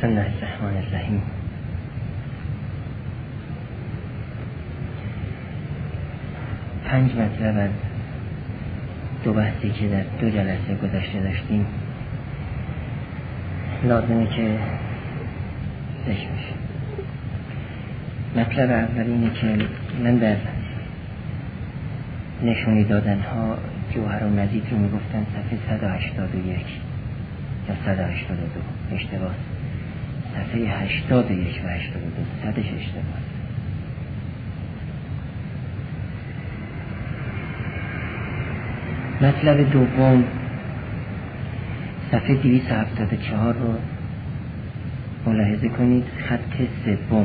بسم الله الرحمن الرحیم. پنج مطلب از دو بحثی که در دو جلسه گذشته داشتیم لازمه که ذکر بشه. مطلب اول اینه که من در نشونی دادن ها جوهرالمزید رو میگفتن صفحه 181 یا 182 اشتباه، صفحه 81 و 82 صدش اشتباه. مطلب دوم صفحه 274 رو ملاحظه کنید، خط سوم.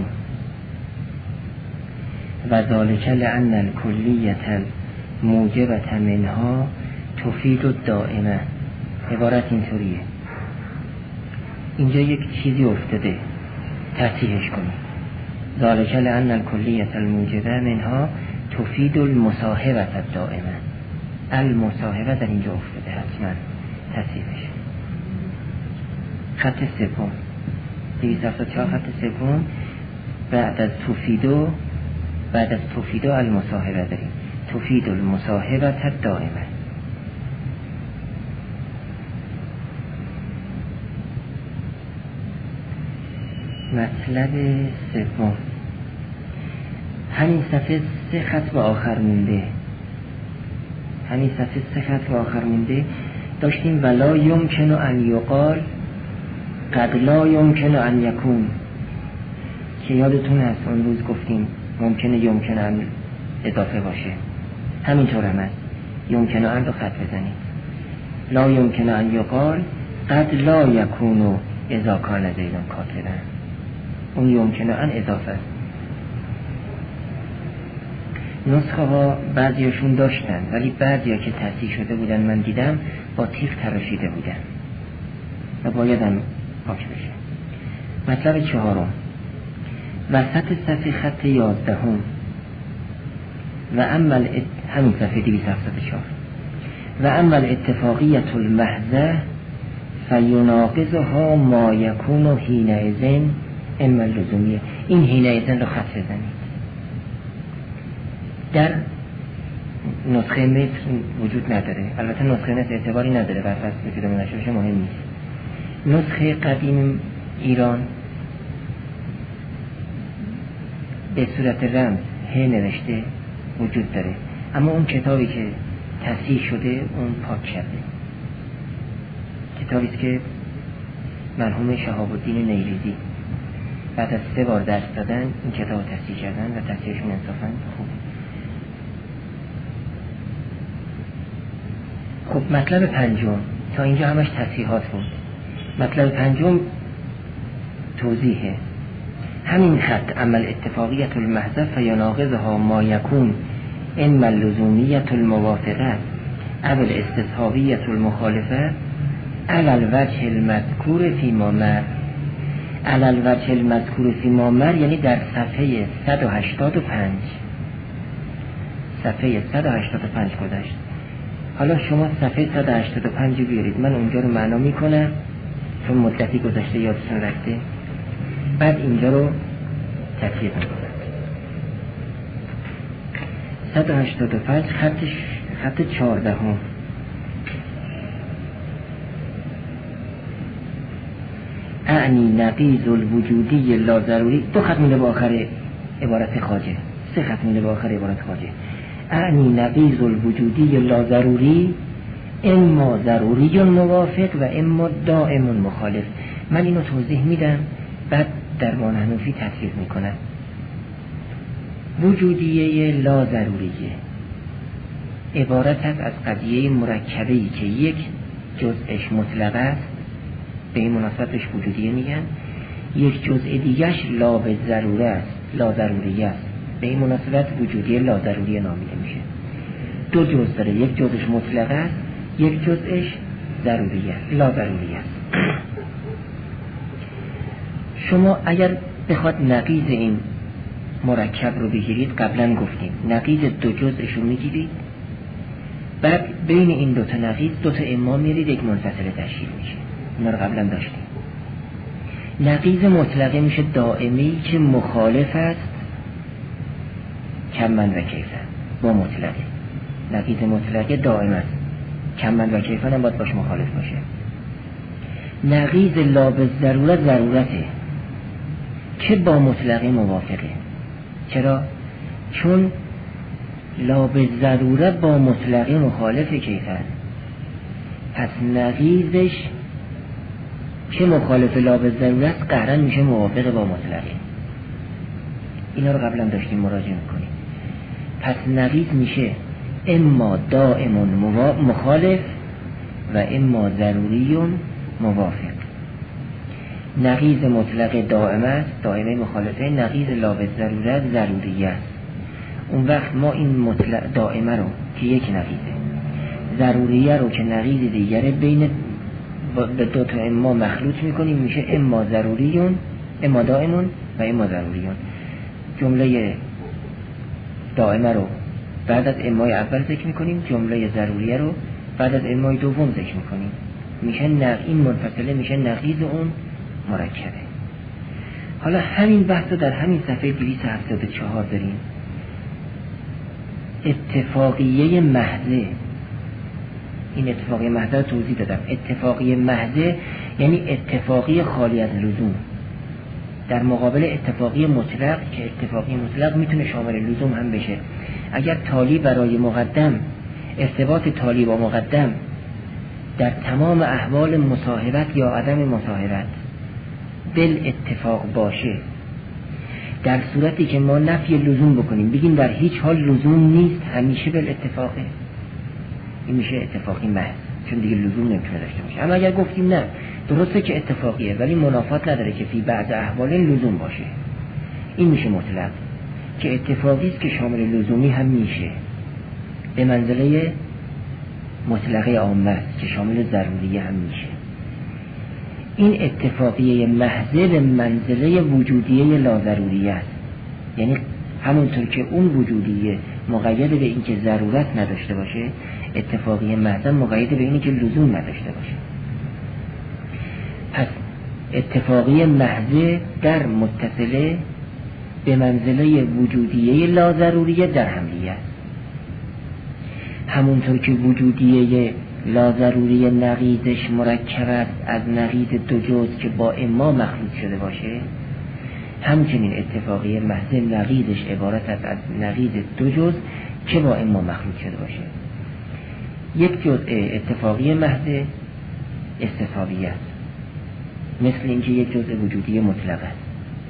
و ذالک لأن الکلیة الموجبة منها تفید الدائمه. عبارت اینطوریه، اینجا یک چیزی افتاده، تصحیحش کنید. ذالک لأن الکلیة الموجبة منها تفید المصاحبة الدائمه. المصاحبه در اینجا افتاده، حتما تصحیحش. خط سوم 274 خط سوم، بعد از تفیدو المصاحبه داریم، تفید المصاحبه الدائمه. مطلب سوم همین صفحه سه خط به آخر مونده، داشتیم ولا یمکن ان یقال قد لا یمکن ان یکون، که یادتون هست اون روز گفتیم یمکن ان اضافه باشه، همینطور هم هست، یمکن ان رو خط بزنید. لا یمکن ان یقال قد لا یکون اذا کان زیدون کاتبا، اون یمکن ان اضافه است. نسخه ها بعضیاشون داشتن، ولی بعضیا که تصحیح شده بودن من دیدم با تیغ تراشیده بودن و باید هم پاک بشه. مطلب چهارم وسط صفحه خط 11 و عمل همین صفحه 274 و عمل اتفاقیت المحضه فیناقضها ما یکون حینئذ اما اللزومیه. این حینئذ رو خط بزنید. در نسخه متر وجود نداره، البته نسخه متر اعتباری نداره، بر فصل که دامه نشوشه مهم نیست. نسخه قدیم ایران به صورت رمز ه نوشته وجود داره، اما اون کتابی که تصحیح شده اون پاک شده، کتابی است که مرحوم شهاب الدین نیریزی بعد از 3 بار درس دادن این کتاب تصحیح کردن و تصحیحشون انصافاً خوب. خب مطلب پنجم تا اینجا همش تصحیحات بود. مطلب پنجم توضیحه. همین خط عمل اتفاقیت المحضه فیناقضها ما یکون اما اللزومیت الموافقه او الاستصحابیت المخالفه علی الوجه المذکور فیما مر. علی الوجه المذکور فیما مر یعنی در صفحه 185 گذشت. حالا شما صفحه 185 بیارید، من اونجا رو معنا میکنم چون مدتی گذشته یادتون رفته، بعد اینجا رو تطبیق میکنم. 185 خط 14 اعنی نقیض الوجودی لا ضروری. 2 خط مونده با آخر عبارت خواجه، 3 خط مونده با آخر عبارت خواجه. اعنی نقیض الوجودی لا ضروری اما ضروری موافق و اما دائم مخالف. من اینو توضیح میدم بعد در مانحنفی تطبیق میکنم. وجودیه لا ضروریه عبارت است از قضیه مرکبه‌ای که یک جزءش مطلق است، به این مناسبتش وجودیه میگن، یک جزء دیگهش لا به ضروره است، لا ضروریه است، به این مناسبت وجودیه لا ضروریه نامیده میشه. 2 جزء داره، یک جزءش مطلق است، یک جزءش ضروریه، لا ضروریه است. شما اگر بخواد نقیض این مرکب رو بگیرید، قبلا گفتیم نقیض 2 جزءش رو میگیرید، بعد بین این 2 تا نقیض 2 تا اما میرید، یک منفصل تشکیل میشه. اینا رو قبلا داشتیم. نقیض مطلقه میشه دائمی که مخالف است کمن و کیفن با مطلقه. نقیض مطلقه دائم است، کمن و کیفن هم باید باش مخالف باشه. نقیض لا به ضرورت ضرورته که با مطلقه موافقه. چرا؟ چون لا به ضرورت با مطلقه مخالف کیفن، پس نقیضش که مخالف لا به ضرورت قهرن میشه موافق با مطلقه. اینا رو قبلا داشتیم مراجعه میکنیم. پس نقیض میشه اما دائم مخالف و اما ضروری موافق. نقیض مطلق دائم است، دائمه مخالفه. نقیض لا به ضرورت ضروری است. اون وقت ما این مطلق دائمه رو که یک نقیضه، ضروریه رو که نقیض دیگره بین به دو تا اما مخلوط میکنیم، میشه اما ضروریون، اما دائمون و اما ضروریون. جمله دائمه رو بعد از امای اول ذکر میکنیم، جمله ضروریه رو بعد از امای دوم ذکر میکنیم. میشه این منفصله میشه نقیض اون مرکبه. حالا همین بحث رو در همین صفحه 274 داریم. اتفاقیه محضه. این اتفاقیه محضه رو توضیح دادم. اتفاقیه محضه یعنی اتفاقی خالی از لزوم در مقابل اتفاقی مطلق که اتفاقی مطلق میتونه شامل لزوم هم بشه. اگر تالی برای مقدم، ارتباط تالی با مقدم در تمام احوال مصاحبت یا عدم مصاحبت بل اتفاق باشه، در صورتی که ما نفی لزوم بکنیم بگیم در هیچ حال لزوم نیست، همیشه بل اتفاقه، این میشه اتفاقی محض، چون دیگه لزوم نمیتونه داشته باشه. اما اگر گفتیم نه درسته که اتفاقیه ولی منافات نداره که فی بعض احوال لزوم باشه، این میشه مطلق که اتفاقی است که شامل لزومی هم میشه، به منزله مطلقه عامه است که شامل ضروریه هم میشه. این اتفاقیه محضه به منزله وجودیه لاضروریه است، یعنی همونطور که اون وجودیه مقید به این که ضرورت نداشته باشه، اتفاقیه محضه مقید به اینی که لزوم نداشته باشه. پس اتفاقیه محضه در متصله به منزله وجودیه لاضروریه در حملیه است. همونطور که وجودیه لاضروریه نقیضش مرکب است از نقیض دو جزء که با اما مخلوط شده باشه، همچنین اتفاقیه محضه نقیضش عبارت است از نقیض دو جزء که با اما مخلوط شده باشه. یک جزء اتفاقیه محضه استصحابیه است، مثل اینکه یک جزء وجودی مطلق است.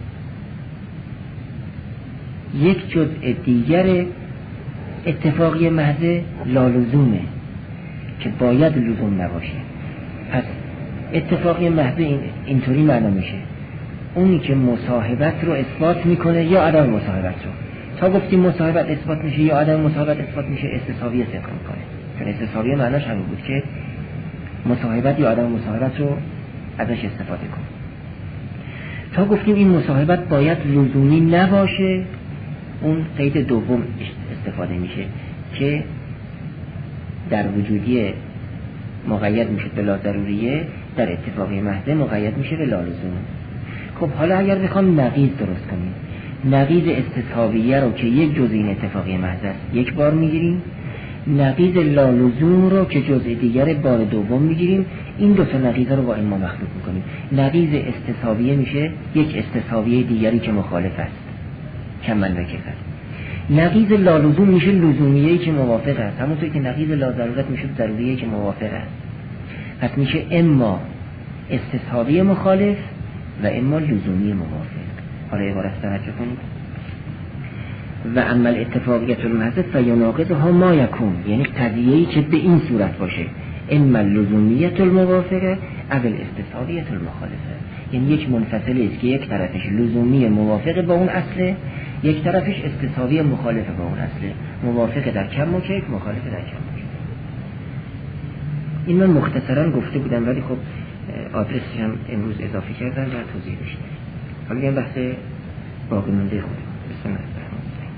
یک جزء دیگر اتفاقی محض لالزومه که باید لزوم نباشه. پس اتفاقی محض اینطوری معنا میشه اونی که مصاحبت رو اثبات میکنه یا عدم مصاحبت رو. تا گفتیم مصاحبت اثبات میشه یا عدم مصاحبت اثبات میشه، استصحابی صدق میکنه، چون استصحابی معناش همین بود که مصاحبت یا عدم مصاحبت رو ازش استفاده کن. تا گفتیم این مصاحبت باید لزومی نباشه، اون قید دوم استفاده میشه که در وجودی مقید میشه به لا ضروریه، در اتفاقی محض مقید میشه به لا لزوم. خب حالا اگر بخوام نقیض درست کنیم، نقیض استصحابیه رو که یک جزء این اتفاقی محض است یک بار میگیریم، نقیض لا لزوم رو که جزء دیگر بار دوم میگیریم، این دو تا نقیض رو با این ما مخلوط میکنیم. نقیض استصحابیه میشه یک استصحابیه دیگری که مخالف است، کمن و کیف است. نقیض لا لزوم میشه لزومیه‌ای که موافق است، همونطور که نقیض لا ضرورت میشه ضروریه‌ای که موافق است. پس میشه اما استصحابی مخالف و اما لزومی موافق. حالا عبارت توجه کنید. و اما الاتفاقیت المحض فیناقضها ما یکون، یعنی قضیه‌ای که به این صورت باشه، اما اللزومیت الموافقه او الاستصحابیت المخالفه، یعنی یک منفصله است که یک طرفش لزومی موافق با اون اصله، یک طرفش استصحابی مخالف با اون اصله، موافق در کم و کیف، مخالف در کم و کیف. این من مختصرا گفته بودم ولی خب آدرسش هم امروز اضافه کردم و توضیح داشتم. حالا بیان بحث باقی مونده خودم. بسم الله الرحمن الرحیم.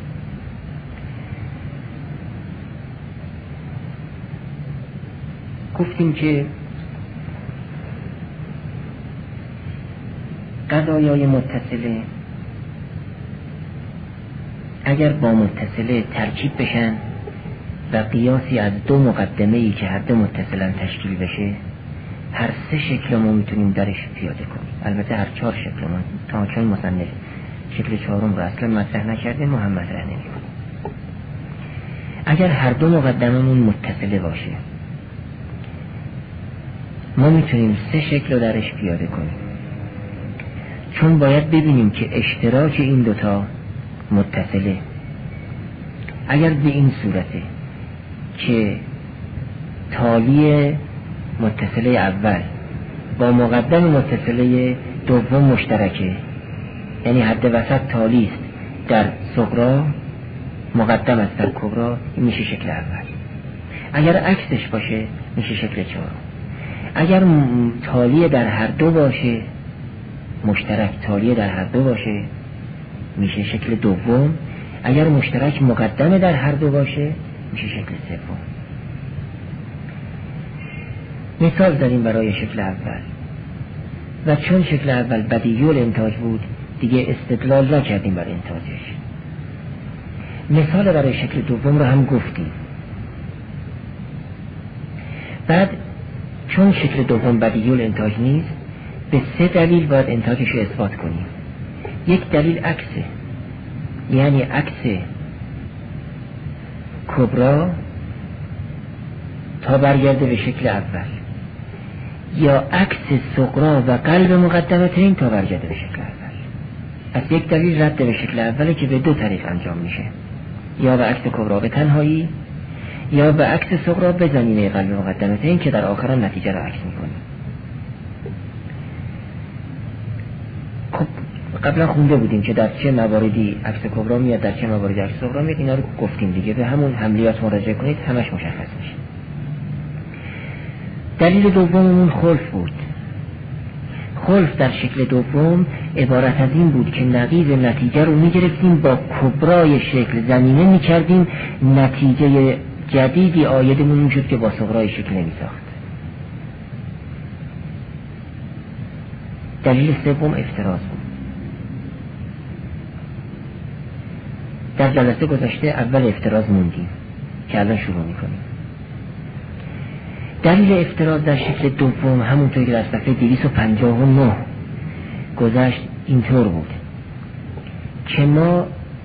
گفتیم که قضایای متصله اگر با متصله ترکیب بشن و قیاسی از دو مقدمه‌ای که هر دو متصلن تشکیل بشه، هر سه شکل ما میتونیم درش پیاده کنیم. البته هر چهار شکل ما، تا چون مصنف شکل چهارم رو اصلا مطرح نکرده ما هم مطرح نمی‌کنیم. اگر هر دو مقدممون متصله باشه ما میتونیم سه شکل رو درش پیاده کنیم، چون باید ببینیم که اشتراک این دوتا متصله. اگر به این صورته که تالی متصله اول با مقدم متصله دوم مشترکه، یعنی حد وسط تالی است در صغرا مقدم است در کبرا، این میشه شکل اول. اگر عکسش باشه میشه شکل چهارم. اگر تالی در هر دو باشه، مشترک تالی در هر دو باشه میشه شکل دوم. اگر مشترک مقدم در هر دو باشه میشه شکل سوم. مثال داریم برای شکل اول و چون شکل اول بدیهی الانتاج بود دیگه استدلال نکردیم برای انتاجش. مثال برای شکل دوم رو هم گفتیم. بعد چون شکل دوم بدیهی الانتاج نیست به سه دلیل باید انتاجش رو اثبات کنیم. یک دلیل عکسه، یعنی عکس کبرا تا برگرده به شکل اول، یا عکس صغرا و قلب مقدمتین تا برگرده به شکل اول. پس یک دلیل رد به شکل اوله که به دو طریق انجام میشه، یا به عکس کبرا به تنهایی یا به عکس صغرا به زمینه قلب مقدمتین که در آخر نتیجه را عکس میکنه. خب قبلا خونده بودیم که در چه مواردی عکس کبرا میاد، در چه مواردی عکس صغرا میاد. اینا رو گفتیم دیگه، به همون حملیات مراجعه کنید همش مشخص میشه. دلیل دوممون خلف بود. خلف در شکل دوم عبارت از این بود که نقیض نتیجه رو میگرفتیم با کبرای شکل زمینه میکردیم، نتیجه جدیدی آیدمون میشد که با صغرای شکل نمیساخت. دلیل سوم افتراض بود. در جلسه گذشته اول افتراض موندیم که الان شروع میکنیم. دلیل افتراض در شکل دوم همونطور که در صفحه 259 گذشت اینطور بود که ما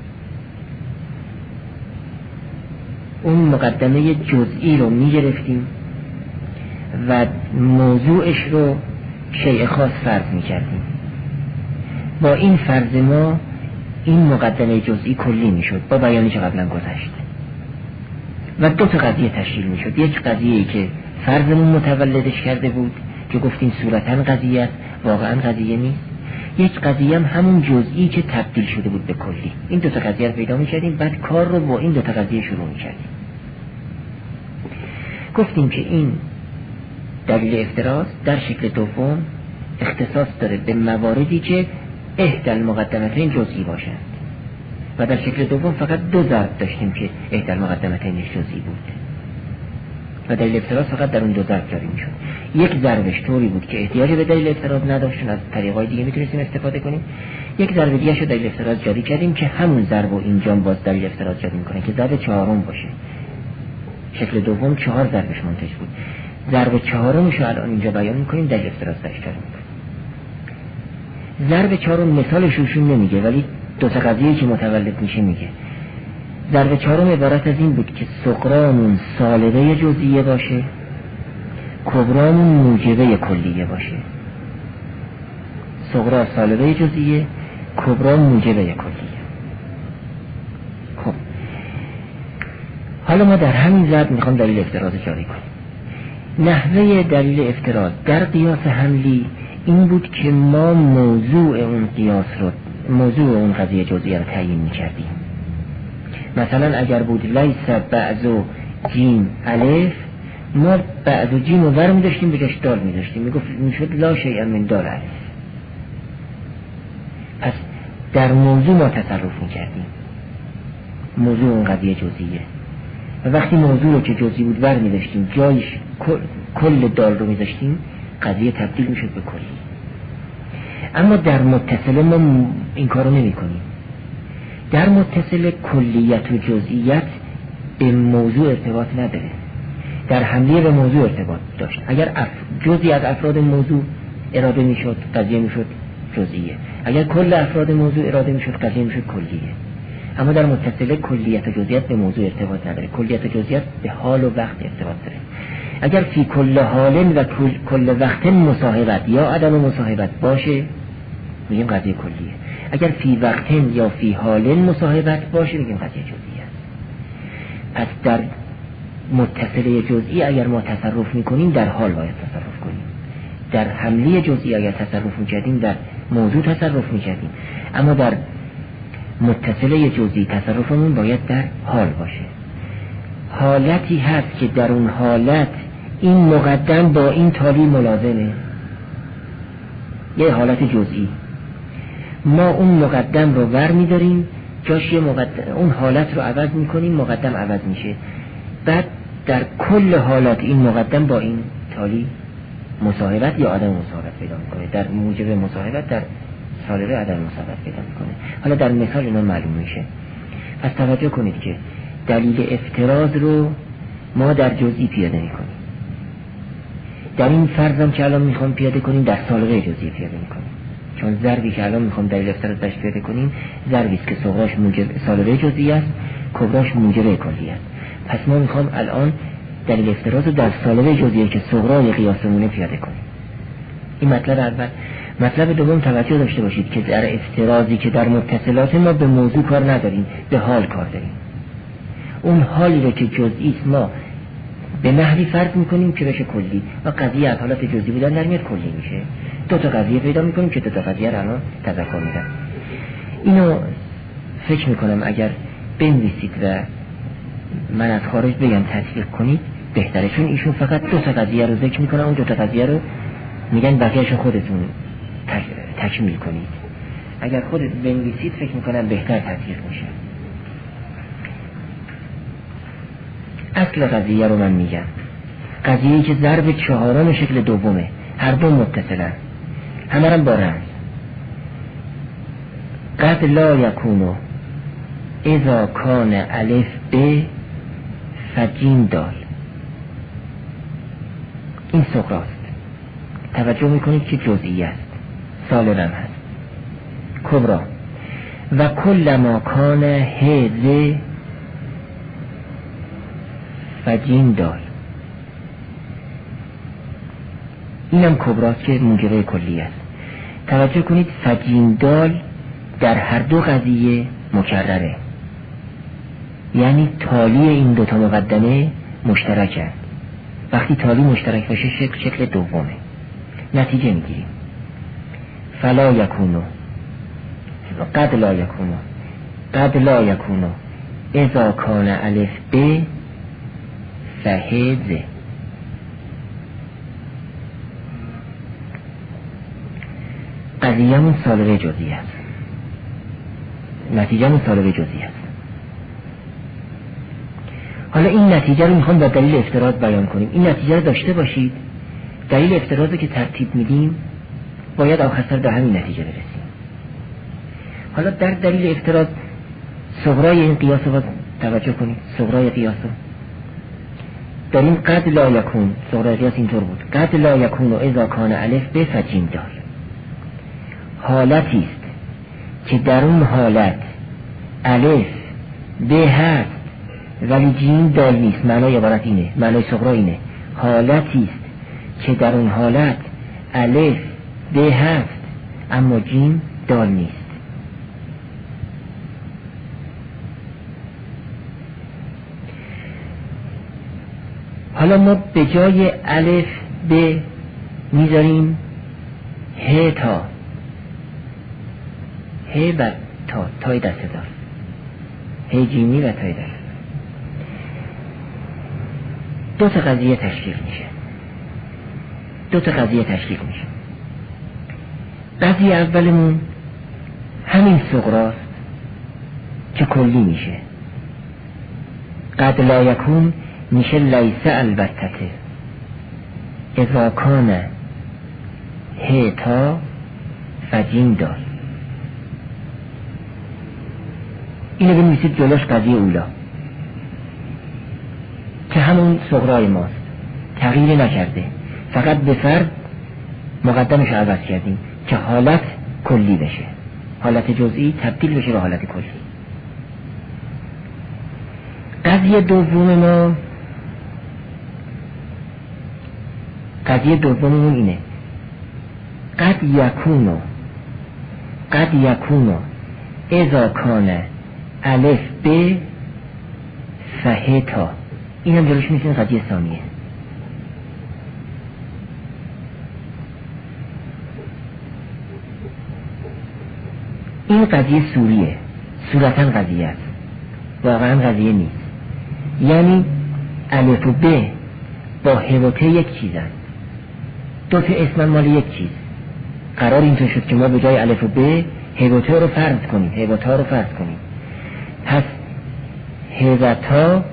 اون مقدمه جزئی رو میگرفتیم و موضوعش رو شیء خاص فرض میکردیم. با این فرض ما این مقدمه جزئی کلی میشد با بیانی که قبلا گذشت و دو تا قضیه تشکیل میشد. یک قضیه‌ای که فرضمون متولدش کرده بود که گفتیم صورتاً قضیه است، واقعاً قضیه نیست. یک قضیه هم همون جزئی که تبدیل شده بود به کلی. این دو تا قضیه رو پیدا می‌کردیم، بعد کار رو با این دو تا قضیه شروع می‌کردیم. گفتیم که این دلیل افتراض در شکل دوم اختصاص داره به مواردی که احدى المقدمتین جزئی باشند و در شکل دوم فقط دو ضرب داشتیم که احدى المقدمتین جزئی بود و دلیل افتراض فقط در اون دو ضرب جاری میشد. یک ضربش طوری بود که احتیاج به دلیل افتراض نداشت، از طریقای دیگه میتونستیم استفاده کنیم. یک ضرب دیگه شو دلیل افتراض جاری کردیم که همون ضرب و اینجا باز دلیل افتراض جاری میکنه که ضرب چهارم باشه. شکل دوم 4 ضربش منتج بود. ضرب چهارمش رو الان اینجا بیان میکنیم، دلیل افتراض درش جاری میکنیم. ضرب چهارم مثالش روشون نمیگه ولی دو تا قضیه‌ای که متولد میشه میگه. ضرب چهارم عبارت از این بود که صغرامون سالبه جزئیه باشه، کبرامون موجبه کلیه باشه. صغرا سالبه جزئیه، کبرا موجبه کلیه. خب حالا ما در همین ضرب میخوام دلیل افتراض جاری کنیم. نحوه دلیل افتراض در قیاس حملی این بود که ما موضوع اون قیاس رو، موضوع اون قضیه جزئیه رو تعیین میکردیم. مثلا اگر بود لیس بعض و جیم الف، ما بعض و جیم رو ور میداشتیم بجاش دال میداشتیم، میشد لا شیء من دال الف. پس در موضوع ما تصرف میکردیم، موضوع اون قضیه جزئیه و وقتی موضوع رو که جزئی بود ور میداشتیم جایش کل دال رو میداشتیم، قضیه تبدیل میشد به کلی. اما در متصله ما این کارو نمی کنیم. در متصله کلیت و جزئیت به موضوع ارتباط نداره، در حمله به موضوع ارتباط داشت. اگر جزئی از افراد موضوع اراده میشد قضیه میشد جزئیه، اگر کل افراد موضوع اراده میشد قضیه میشد کلیه. اما در متصله کلیت و جزئیات به موضوع ارتباط نداره، کلیت و جزئیات به حال و وقت ارتباط داره. اگر فی کل حال و کل وقت مصاحبت یا عدم مصاحبت باشه میگیم قضیه کلیه، اگر فی وقت یا فی حال مصاحبت باشه میگیم قضیه جزئیه. پس در متصله جزئی اگر ما تصرف میکنیم در حال باید تصرف کنیم، در حمله جزئی اگر تصرف میکردیم در موضوع تصرف میکردیم، اما در متصله جزئی تصرفمون باید در حال باشه. حالتی هست که در اون حالت این مقدم با این تالی ملازمه، یه حالت جزئی، ما اون مقدم رو ور میداریم جاش یه اون حالت رو عوض میکنیم، مقدم عوض میشه، بعد در کل حالات این مقدم با این تالی مصاحبت یا عدم مصاحبت پیدا میکنه، در موجب مصاحبت در سالبه عدم مصاحبت پیدا میکنه. حالا در مثال اینا معلوم میشه. پس توجه کنید که دلیل افتراض رو ما در جزئی پیاده میکنیم، در این فرضم که الان میخوام پیاده کنیم در سالبه جزئی پیاده میکنیم، چون ضربی که الان میخوام دلیل افتراض درش پیاده کنیم ضربی است که صغراش موجب سالبه جزئی است، کبراش موجب کلی است. پس ما میخوام الان دلیل افتراض رو در سالبه جزئی که صغرای قیاسمونه پیاده کنیم. این مطلب اول. مطلب دوم توجه داشته باشید که در افتراضی که در متصلات ما به موضوع کار نداریم، به حال کار داریم. اون حالی رو که جزئی است ما به نحوی فرض میکنیم که بشه کلی و قضیه از حالت جزئی بودن در میاد کلی میشه. دو تا قضیه پیدا میکنیم که دو تا قضیه رو الان تذکر میدم. اینو فکر میکنم اگر بنویسید و من از خارج بگم تطبیق کنید بهتره، چون ایشون فقط دو تا قضیه رو ذکر میکنن، اون دو تا قضیه رو میگن بقیه‌شو خودتون تکمیل کنید. اگر خودت بنویسید فکر میکنم بهتر تطبیق میشه. اصل قضیه رو من میگم، قضیه‌ای که ضرب چهارم شکل دومه، هر دو متصلن، همه هم با رمز. قد لا یکونو اذا کان الف ب فجیم دال. این صغراست، توجه میکنید که جزئی است، سالم هست. کبرا و کل ما کان هذ فجیم دال. اینم کبراست که موجبه کلی است. توجه کنید فجیم دال در هر دو قضیه مکرره، یعنی تالی این دوتا مقدمه مشترکه. وقتی تالی مشترک باشه شکل دومه. نتیجه میگیریم فلا یکونو، قد لا یکونو، قد لا یکونو اذا کان الف ب فهذ. قضیه‌مون سالبه جزئی است، نتیجه‌مون سالبه جزئی است. حالا این نتیجه رو میخوام با دلیل افتراض بیان کنیم. این نتیجه رو داشته باشید، دلیل افتراضی که ترتیب میدیم باید آخر سر به همین نتیجه برسیم. حالا در دلیل افتراض صغرای این قیاس رو توجه کنید، صغرای قیاس رو داریم. قد لا یکون، صغرای قیاس اینطور بود، قد لا یکون و اذا کان الف ب فجیم دال. حالتی است که در اون حالت الف ب هست ولی جیم دال نیست. معنای عبارت اینه، معنای صغرا اینه، حالتی است که در اون حالت الف ب هست اما جیم دال نیست. حالا ما به جای الف ب میذاریم ه تا، ه و تا، تای دست دار، ه جیمی و تای دست. دو تا قضیه تشکیل میشه، دو تا قضیه تشکیل میشه. قضیه اولمون همین صغراست که کلی میشه. قد لا یکون میشه لیسه البته اذا کان ه تا فجین دار. اینو بنویسید جلوش قضیه اولا که همون صغرای ماست، تغییر نکرده، فقط به فرد مقدمش عوض کردیم که حالت کلی بشه، حالت جزئی تبدیل بشه به حالت کلی. قضیه دوممون اینه: قد یکونو اذا کان الف ب فه تا. این هم جلوش میشین قضیه ثانیه. این قضیه سوریه، صورتاً قضیه است، واقعاً قضیه نیست. یعنی الف و ب با ه و ت یک چیزن، دو تا اسم مال یک چیز. قرار اینطور شد که ما به جای الف و ب ه و ت رو فرض کنیم، ه و تا رو فرض کنیم. پس ه و تا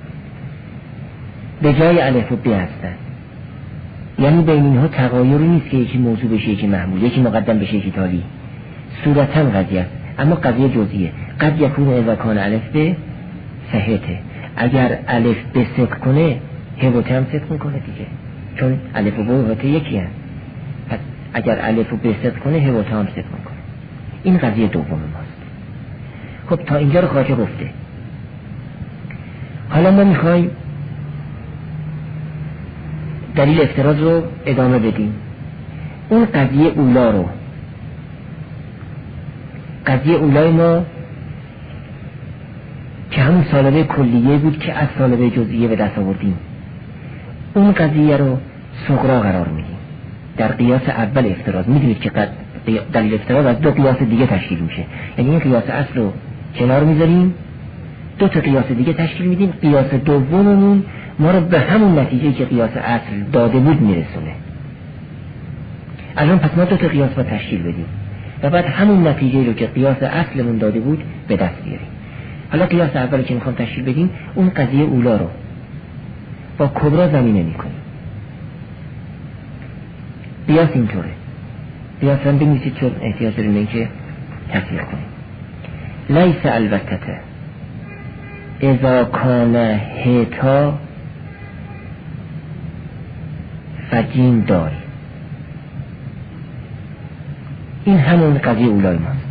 به جای الف و ب هستن. یعنی بین اینها تغایری نیست که یکی موضوع بشه یکی محمول، یکی مقدم بشه یکی تالی. صورتاً قضیه است، اما قضیه جزئیه. قد یکون اذا کان الف ب فه ت. اگر الف ب صدق کنه ه و ت هم صدق میکنه دیگه، چون الف و ب و ت یکی هست. پس اگر الف و ب صدق کنه ه و ت هم صدق میکنه. این قضیه دوم ماست. خب تا اینجا رو خواجه گفته. حالا ما میخوایم دلیل افتراض رو ادامه بدیم. اون قضیه اولای ما که همون سالبه کلیه بود که از سالبه جزئیه به دست آوردیم، اون قضیه رو صغرا قرار میدیم در قیاس اول افتراض. میدونید که دلیل افتراض از دو قیاس دیگه تشکیل میشه. یعنی این قیاس اصل رو کنار میذاریم، دو تا قیاس دیگه تشکیل میدیم. قیاس دوممون ما رو به همون نتیجه که قیاس اصل داده بود میرسونه. الان پس ما دو تا قیاس با تشکیل بدیم و بعد همون نتیجه رو که قیاس اصلمون داده بود به دست بیاریم. حالا قیاس اولی که میخوام تشکیل بدیم، اون قضیه اولا رو با کبرا زمینه میکنیم. قیاس اینطوره. قیاس هم بنویسید چون احتیاج داریم به این که تصویر کنیم. لیس البته اذا کان هتا فجیم دار. این همون قضیه اولای ماست.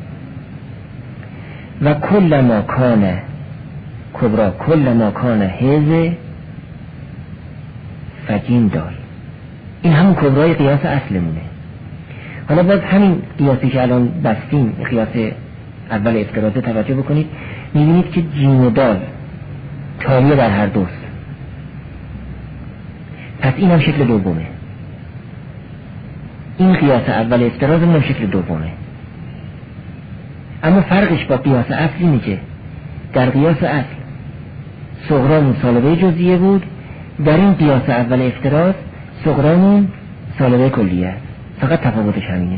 و کل ما کان کبرا کل ما کان هزه فجیم دار. این همون کبرای قیاس اصلمونه. حالا باز همین قیاسی که الان بستیم، قیاس اول افتراضه توجه بکنید، میبینید که جیم و دال تالیه در هر دوست. پس این هم شکل دومه. این قیاس اول افتراض هم شکل دومه. اما فرقش با قیاس اصل اینه که در قیاس اصل صغرامون سالبه جزئیه بود، در این قیاس اول افتراض صغرامون سالبه کلیه است. فقط تفاوتش همینه.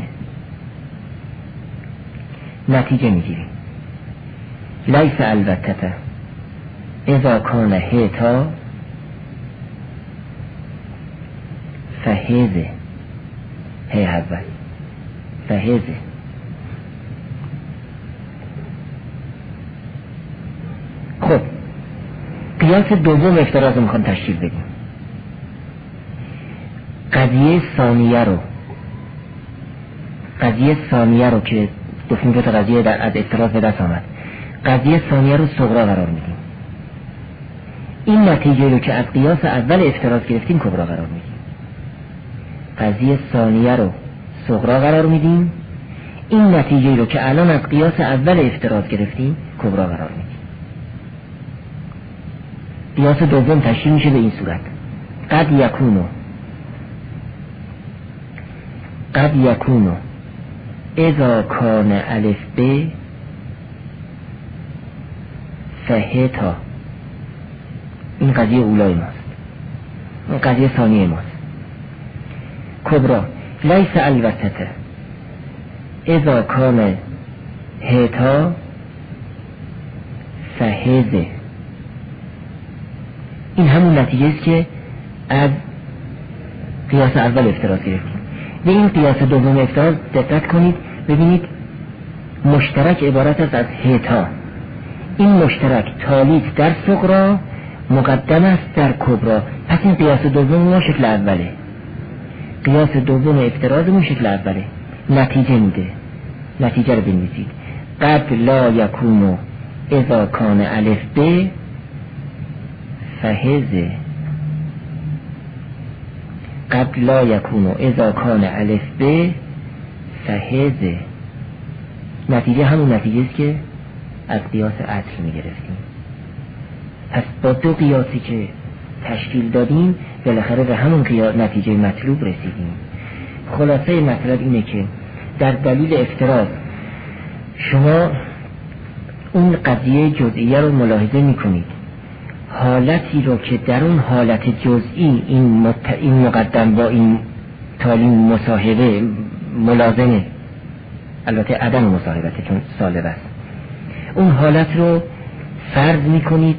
نتیجه میگیریم لیس البته اذا کان هتا فهزه هی اول فهزه. خب قیاس دوم افتراض میخوام تشکیل بدیم. قضیه ثانیه رو که گفتیم دو تا قضیه از افتراض به دست آمد، قضیه ثانیه رو صغرا قرار میدیم. این نتیجه رو که از قیاس اول افتراض گرفتیم کبرا قرار میدیم. قضیه ثانیه رو صغرا قرار میدیم، این نتیجه رو که الان از قیاس اول افتراض گرفتیم کبرا قرار میدیم. قیاس دوم تشکیل میشه به این صورت: قد یکونو اذا کان الف ب فه تا. این قضیه اولای ماست، این قضیه ثانیه ماست. کبرا لیس البته اذا کان هتا فهزه. این همون نتیجه است که از قیاس اول افتراض گرفتیم. به این قیاس دوم افتراض دقت کنید، ببینید مشترک عبارت است از هتا. این مشترک تالیت در صغرا مقدم است در کبرا. پس این قیاس دوم ما شکل اوله، قیاس دوم افتراضمون شکل اوله. نتیجه میده، نتیجه رو بنویسید. قد لا یکون اذا کان الف ب فهز. قد لا یکون اذا کان الف ب فهز. نتیجه همون نتیجه است که از قیاس عطف میگرفتیم. پس با دو قیاسی که تشکیل دادیم بالاخره به همون نتیجه مطلوب رسیدیم. خلاصه مطلب اینه که در دلیل افتراض شما اون قضیه جزئیه رو ملاحظه میکنید، حالتی رو که در اون حالت جزئی این مقدم با این تالی مصاحبه ملازمه، البته عدم مصاحبته چون سالب است، اون حالت رو فرض میکنید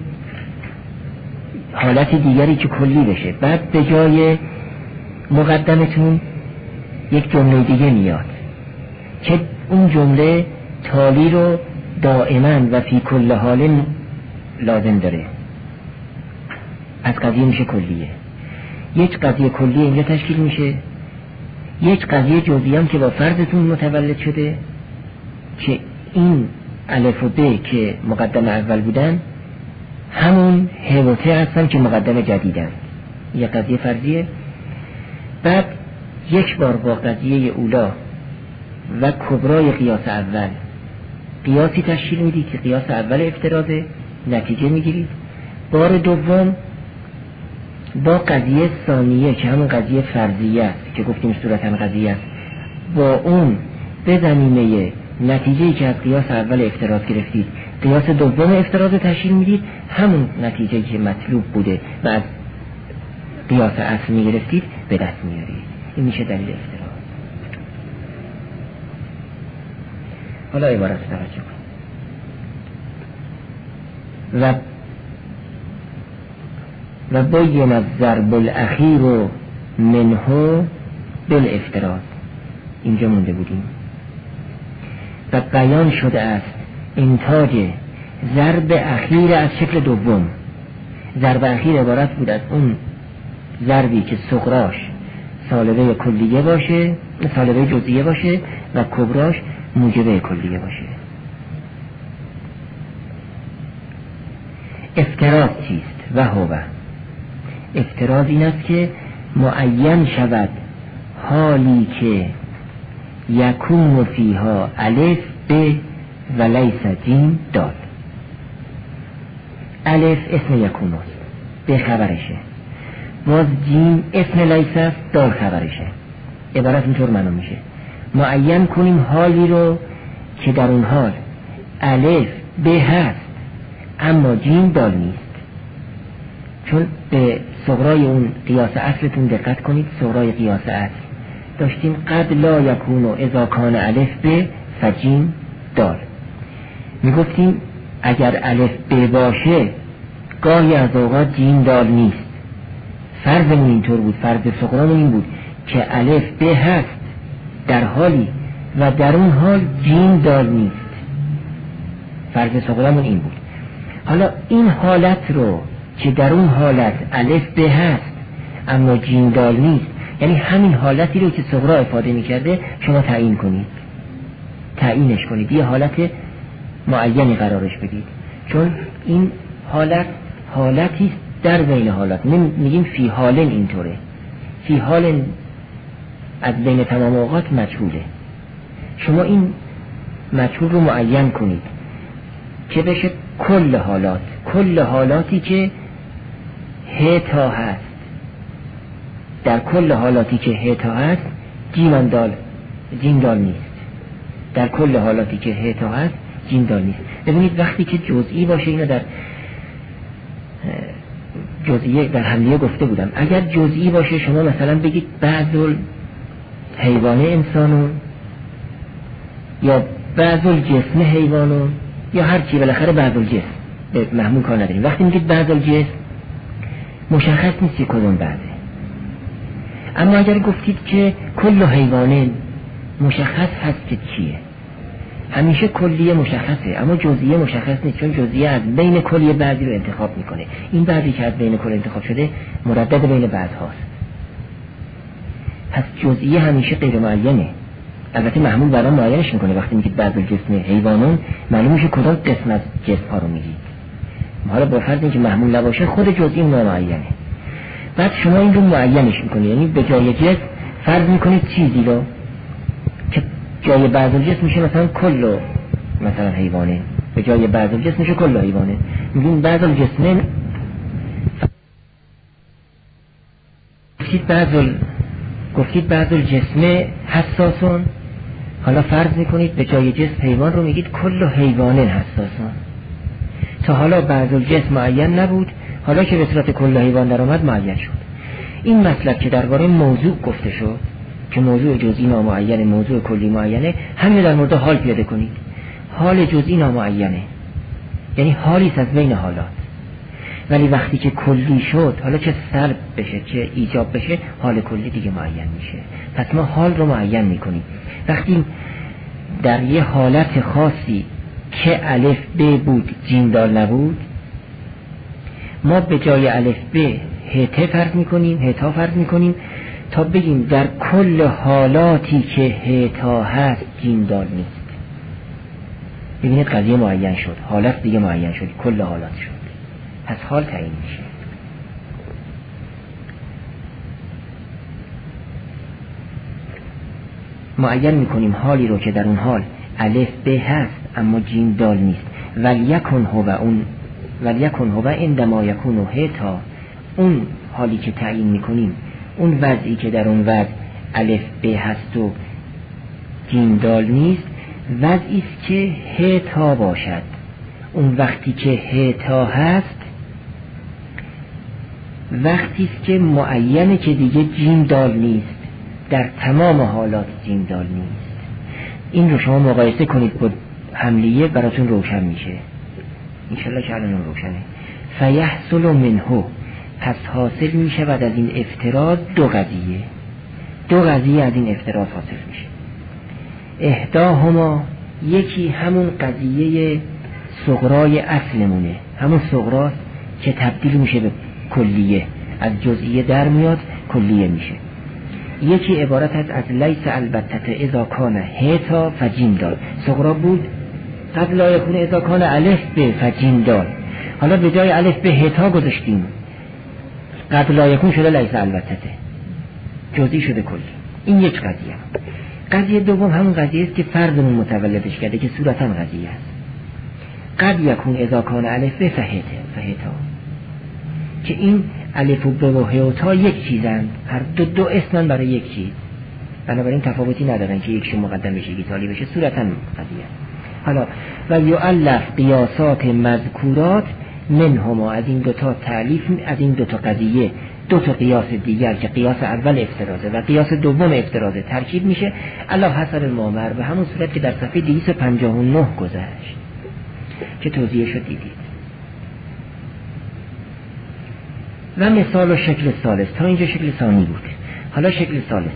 حالت دیگری که کلی بشه. بعد به جای مقدمتون یک جمله دیگه میاد که اون جمله تالی رو دائما و فی کل حال لازم داره. از قضیه میشه کلیه. یک قضیه کلیه اینجا تشکیل میشه، یک قضیه جزئی هم که با فرضتون متولد شده که این الف و ب که مقدم اول بودن همون ه و ت هستن که مقدم جدیدن. یک قضیه فرضیه. بعد یک بار با قضیه اولا و کبرای قیاس اول قیاسی تشکیل میدید که قیاس اول افتراضه، نتیجه میگیرید. بار دوم با قضیه ثانیه که همون قضیه فرضیه است که گفتیم صورتا قضیه است، با اون به زمینه نتیجه‌ای که از قیاس اول افتراض گرفتید قیاس دوم افتراض تشکیل میدید، همون نتیجه‌ای که مطلوب بوده و از قیاس اصل میگرفتید به دست میارید. این میشه دلیل افتراض. حالا عبارت توجه کنید. و بین الضرب الاخیر منه بالافتراض. اینجا مونده بودیم. و بیان شده است انتاج ضرب اخیر از شکل دوم. ضرب اخیر عبارت بود از اون ضربی که صغراش سالبه کلیه باشه، سالبه جزئیه باشه و کبراش موجبه کلیه باشه. افتراض چیست؟ و هو افتراض این است که معین شود حالی که یکون فیها الف ب و لیس جیم دال. الف اسم یکون است، به خبرشه، باز جیم اسم لیس است، دال خبرشه. عبارت اینطور معنا میشه معین کنیم حالی رو که در اون حال الف ب هست اما جیم دال نیست. چون به صغرای اون قیاس اصلتون دقت کنید. صغرای قیاس اصل داشتیم قد لا یکون اذا کان الف ب فجیم دال. میگفتیم اگر الف ب باشه گاهی از اوقات جیم دال نیست. فرضمون اینطور بود، فرض صغرامون این بود که الف ب هست در حالی و در اون حال جیم دال نیست. فرض صغرامون این بود. حالا این حالت رو که در اون حالت الف ب هست اما جیم دال نیست، یعنی همین حالتی رو که صغرا افاده می‌کرده شما تعیین کنید، تعیینش کنید، یه حالت معینی قرارش بدید. چون این حالتی در بین حالات، میگیم فی حالن اینطوره، فی حالن از بین تمام اوقات مجهوله. شما این مجهول رو معین کنید که بشه کل حالات، کل حالاتی که ه تا هست. در کل حالاتی که ه تا هست جیم دال نیست. در کل حالاتی که ه تا هست جیم دال نیست. ببینید وقتی که جزئی باشه، اینو در جزئیه در حملیه گفته بودم، اگر جزئی باشه شما مثلا بگید بعضل حیوان انسانون یا بعضل جسم حیوانون یا هر چی، بالاخره بعضل جسم به محمول کار نداریم. وقتی میگید بعضل جسم مشخص نیست کدوم بعضه. اما اگر گفتید که کل حیوان مشخص هست که چیه، همیشه کلیه مشخصه اما جزئیه مشخص نیست، چون جزئیه از بین کلیه بعضی رو انتخاب میکنه. این بعضی که از بین کل انتخاب شده مردد بین بعض هاست. پس جزئیه همیشه غیر معینه. البته محمول برام معینش میکنه. وقتی میگید بعض الجسم حیوانون، معلوم میشه کدام قسم از جسم ها رو میگید. حالا با فرض اینکه محمول نباشه خود جزئی نامعینه. بعد شما این رو معینش میکنید، یعنی به جای جسم فرض میکنید چیزی رو که جای بعض الجسم میشه مثلا کل مثلا حیوانه، به جای بعض الجسم میشه کل حیوانه. میگیم بعض الجسم گفتید بعض الجسم حساسون، حالا فرض میکنید به جای جسم حیوان رو میگید کل حیوان حساسون. تا حالا بعض الجسم معین نبود، حالا که به صورت کل حیوان در آمد معین شد. این مطلب که درباره موضوع گفته شد که موضوع جزئی نامعینه، موضوع کلی معینه، همین در مورد حال پیاده کنید. حال جزئی نامعینه، یعنی حالی از بین حالات، ولی وقتی که کلی شد، حالا چه سلب بشه چه ایجاب بشه، حال کلی دیگه معین میشه. پس ما حال رو معین میکنیم. وقتی در یه حالت خاصی که الف ب بود جیم دال نبود، ما به جای الف ب هته فرض میکنیم، هتا فرض میکنیم تا بگیم در کل حالاتی که هتا هست جیم دال نیست. ببینید قضیه معین شد، حالت دیگه معین شد، کل حالات شد. پس حال تعیین میشه. معین میکنیم حالی رو که در اون حال الف ب هست اما جیم دال نیست. ولیکن هو عندما یکون هتا، اون حالی که تعیین میکنیم، اون وضعی که در اون وضع الف ب هست و جیم دال نیست، وضعی است که هتا باشد. اون وقتی که هتا هست وقتی است که معینه که دیگه جیم دال نیست، در تمام حالات جیم دال نیست. این رو شما مقایسه کنید با حملیه، براتون روشن میشه انشالله که الان روشنه. فیحصل منه، پس حاصل میشه بعد از این افتراض دو قضیه از این افتراض حاصل میشه. احداهما، یکی همون قضیه صغرای اصلمونه، همون صغراست که تبدیل میشه به کلیه، از جزئیه در میاد کلیه میشه. یکی عبارت است از لیس البته اذا کان هتا فجیم دال. صغرا بود قبل لا یکون اذا کان الف ب فجیم دال، حالا به جای الف ب هتا گذاشتیم، قبل لا یکون شده لیس البته، جزئی شده کلی. این یک قضیه. قضیه دوم همون قضیه است که فرضمون متولدش کرده که صورتا قضیه است. قد یکون اذا کان الف ب فهتا، که این الف و ب و ه و تا یک چیزند، هر دو اسمن برای یک چیز، بنابراین تفاوتی ندارن که یکشون مقدم بشه یکی تالی بشه، صورتا قضیه. حالا و یؤلف قیاسات مذکورات منهما، از این دوتا تعلیف، از این دوتا قضیه دوتا قیاس دیگر که قیاس اول افترازه و قیاس دوم افترازه ترکیب میشه علی حسب المامر، به همون صورت که در صفحه 259 گذشت که توضیح شد دیدید. و مثال و شکل ثالث، تا اینجا شکل ثانی بود، حالا شکل ثالث.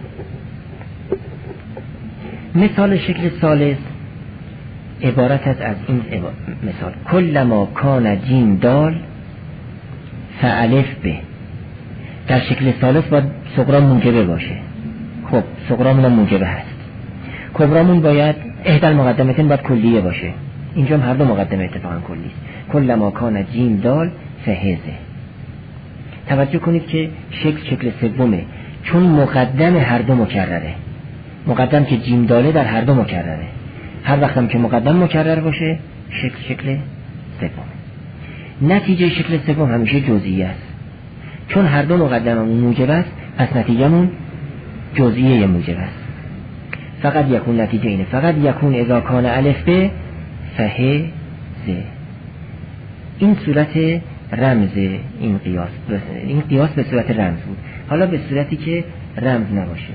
مثال شکل ثالث عبارت است از این مثال: کلما کان جیم دال فالف ب. در شکل ثالث باید صغرا موجبه باشه. خب صغرامون موجبه هست، کبرامون باید احدى المقدمتین باید کلیه باشه. اینجا هم هر دو مقدمه اتفاقا کلی است. کلما کان جیم دال فهزه. توجه کنید که شکل سومه، چون مقدم هر دو مکرره، مقدم که جیم داله در هر دو مکرره، هر وقتم که مقدم مکرر باشه شکل سوم. نتیجه شکل سوم همیشه جزئیه است، چون هر دو مقدممون موجب است، پس نتیجهمون جزئیه موجب است. فقط یکون نتیجه اینه، فقط یکون اذا کان الف ب فه ز. این صورت رمز این قیاس به صورت رمز بود. حالا به صورتی که رمز نباشه: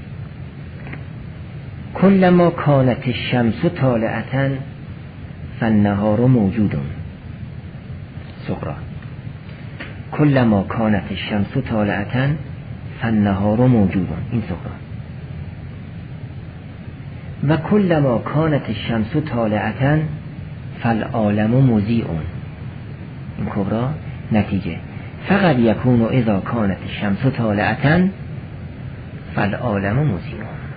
کلما کانت الشمس طالعة فالنهار موجود. صغرا: کلما کانت الشمس طالعة فالنهار موجود، این صغرا. و کلما کانت الشمس طالعة فالعالم مضیء، این کبرا نتیجه. فقط یکون اذا کانت الشمس طالعة فالعالم مضیء.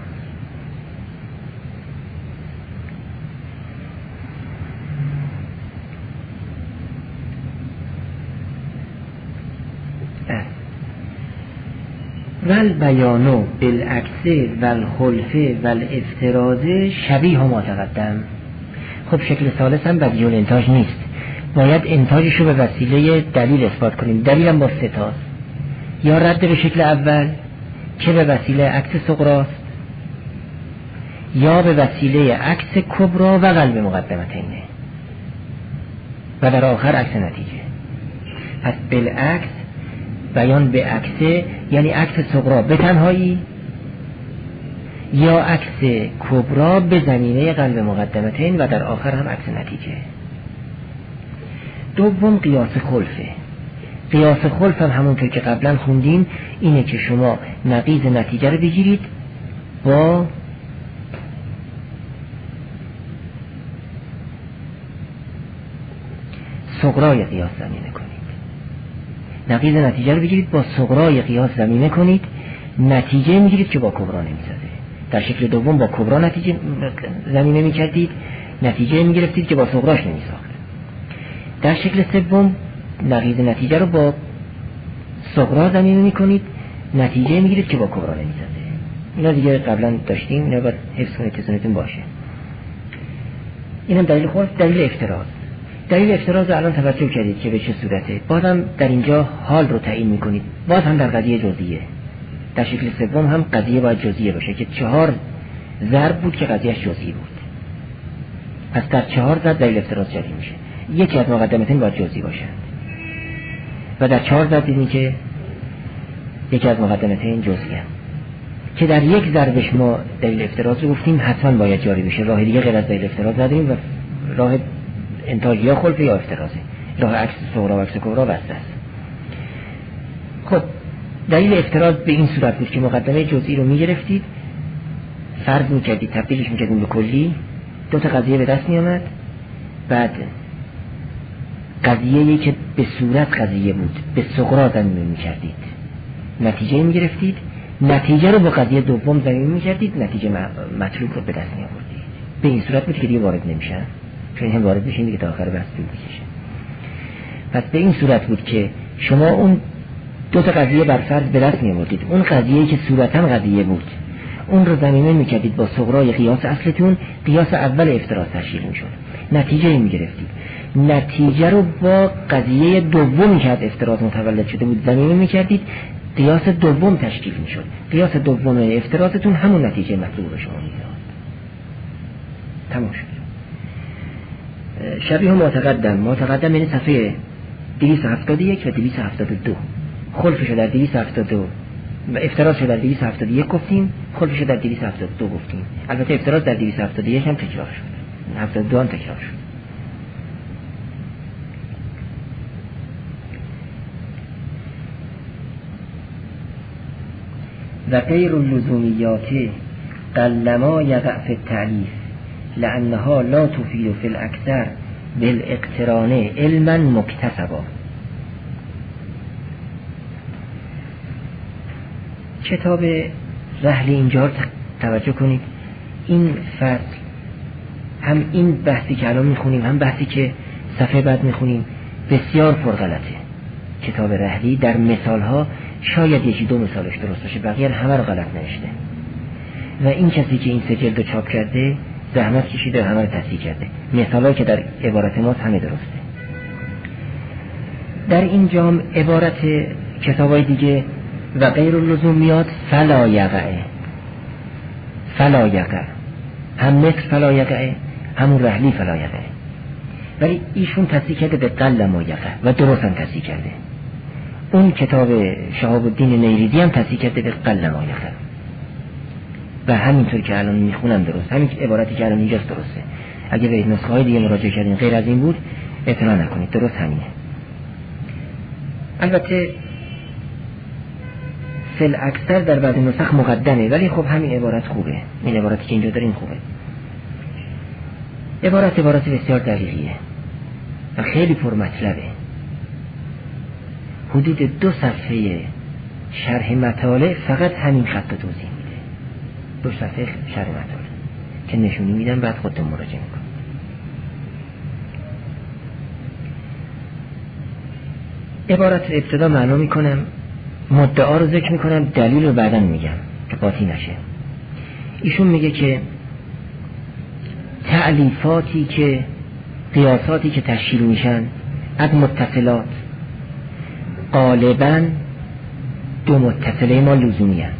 والبیان بالعکس والخلف والافتراض شبیه ما تقدم. خب شکل ثالث هم بدیع الانتاج نیست، باید انتاجش رو به وسیله دلیل اثبات کنیم. دلیل هم با ستاست، یا رد به شکل اول که به وسیله عکس صغراست، یا به وسیله عکس کبرا و قلب مقدمتینه و در آخر عکس نتیجه. پس بالعکس، بیان به عکسه یعنی عکس صغرا به تنهایی یا عکس کبرا به زمینه قلب مقدمتین و در آخر هم عکس نتیجه. دوم قیاس خلفه. قیاس خلف هم همونطور که قبلا خوندیم اینه که شما نقیض نتیجه رو بگیرید با صغرای قیاس زمینه کنید. نقیض نتیجه رو بگیرید با صغرای قیاس زمینه کنید، نتیجه میگیرید که با کبرا نمیسازه. در شکل دوم با کبرا نتیجه زمینه میکردید، نتیجه میگرفتید که با صغراش نمیساخت. در شکل سوم نقیض نتیجه رو با صغرا زمینه میکنید، نتیجه میگیرید که با کبرا نمیسازه. اینا دیگه قبلا داشتیم، اینا باید حفظ کنید تسونتون باشه. اینم دلیل خلف. دلیل افتراض. دلیل افتراض رو الان توجه کردید که به چه صورته. بازم در اینجا حال رو تعیین میکنید، باز هم در قضیه جزئیه. در شکل سوم هم قضیه باید جزئیه باشه که 4 ضرب بود که قضیهش جزئی بود. پس در 4 ضرب دلیل افتراض جاری میشه. یکی از مقدمتین باید جزئی باشه و در 4 ضرب دیدیم که یکی از مقدمتین جزئیه که در یک ضربش ما دلیل افتراض رو گفتیم حتما باید جاری بشه. راه دیگه غیر از دلیل افتراض نداریم و راه انتاج یا خلف یا افتراضه. راه عکس صغرا و عکس کبرا بسته است. خب دلیل افتراض به این صورت بود که مقدمه جزئی رو میگرفتید، فرض میکردید، تبدیلش میکردید به کلی، 2 تا قضیه به دست میامد. بعد قضیه‌ای که به صورت قضیه بود به صغرا زمینه میکردید، نتیجه میگرفتید، نتیجه رو با قضیه دوم زمینه میکردید، نتیجه مطلوب رو به دست میآوردید. به این صورت بود که دیگه وارد نمیشن، چون هم وارد بشین دیگه تا آخر بحث طول میکشه. پس به این صورت بود که شما اون 2 تا قضیه بر فرض به دست میآوردید. اون قضیه‌ای که صورتاً قضیه بود اون رو زمینه میکردید با صغرای قیاس اصلتون، قیاس اول افتراض تشکیل میشد، نتیجه میگرفتید، نتیجه رو با قضیه دومی که از افتراض متولد شده بود زمینه میکردید، قیاس دوم تشکیل میشد، قیاس دوم افتراضتون همون نتیجه مطلوب رو شما میداد. تمام شد. شبیه ما تقدم یعنی صفحه 271 و 272. خلفش در 272 و افتراض در 271 گفتیم، خلفش در 272 گفتیم. البته افتراض در 271 هم تکرار شد، 72 هم تکرار شد. و غیر اللزومیات قلما یقع فی التعلیف لانها لا تفید فی الاکثر بالاقتران علما مکتسبا. کتاب رحل اینجا توجه کنید. این فصل هم این بحثی که الان میخونیم هم بحثی که صفحه بعد میخونیم بسیار پرغلطه. کتاب رحلی در مثالها شاید 1-2 مثالش درست باشه، بقیه همه رو غلط نوشته و این کسی که این 3 جلد رو چاپ کرده زحمت کشیده همه رو تصحیح کرده. مثالایی که در عبارت ماست همه درسته. در این جام عبارت کتابای دیگه و غیر اللزومیات فلا یقع هم مثل فلا یقع، همون رحلی فلا یقع، ولی ایشون تصحیح کرده به قلما یقع و درست هم تصحیح کرده. اون کتاب شهاب الدین نیریزی هم تصحیح کرده به قلما یقع و همینطور که الان میخونم درست، همین عبارتی که الان اینجاست درسته. اگه به نسخه های دیگه مراجعه کردین غیر از این بود اعتنا نکنید، درست همینه. البته فل اکثر در بعضی نسخ مقدمه، ولی خب همین عبارت خوبه. این عبارتی که اینجا داریم خوبه. عبارت بسیار دقیقیه و خیلی پرمطلبه. حدود 2 صفحه شرح مطالع فقط همین خط رو توضیح میده. 2 صفحه شرح مطالع که نشونی میدم، بعد خودتون مراجعه میکنم. عبارت ابتدا معنا میکنم، مدعا رو ذکر میکنم، دلیل رو بعداً میگم که قاطی نشه. ایشون میگه که تعلیفاتی که قیاساتی که تشکیل میشن از متصلات غالباً 2 متصله ما لزومی هست.